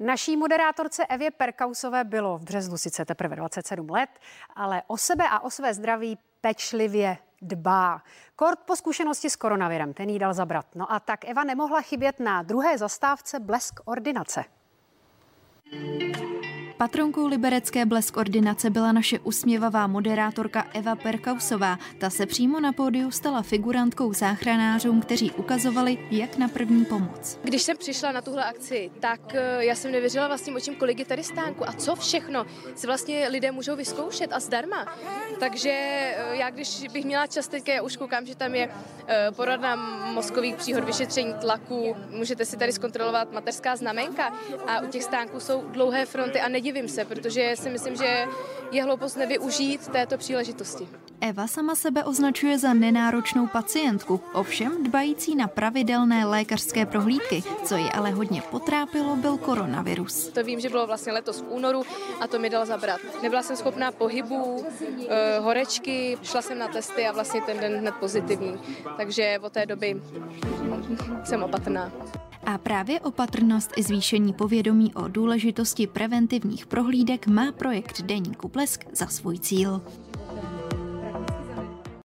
Naší moderátorce Evě Perkausové bylo v březnu sice teprve 27 let, ale o sebe a o své zdraví pečlivě dbá. Kort po zkušenosti s koronavirem, ten jí dal zabrat. No a tak Eva nemohla chybět na druhé zastávce Blesk ordinace. Patronkou liberecké Blesk ordinace byla naše usměvavá moderátorka Eva Perkausová. Ta se přímo na pódiu stala figurantkou záchranářům, kteří ukazovali, jak na první pomoc. Když jsem přišla na tuhle akci, tak já jsem nevěřila vlastním očím, kolik je tady stánku a co všechno si vlastně lidé můžou vyzkoušet a zdarma. Takže já, když bych měla čas teďka, já už koukám, že tam je poradna mozkových příhod, vyšetření tlaku, můžete si tady zkontrolovat mateřská znamenka a u těch stánků jsou dlouhé fronty a nedivím se, protože si myslím, že je hloupost nevyužít této příležitosti. Eva sama sebe označuje za nenáročnou pacientku, ovšem dbající na pravidelné lékařské prohlídky. Co ji ale hodně potrápilo, byl koronavirus. To vím, že bylo vlastně letos v únoru a to mi dal zabrat. Nebyla jsem schopná pohybů, horečky, šla jsem na testy a vlastně ten den hned pozitivní. Takže od té doby jsem opatrná. A právě opatrnost i zvýšení povědomí o důležitosti preventivních prohlídek má projekt Deníku Blesk za svůj cíl.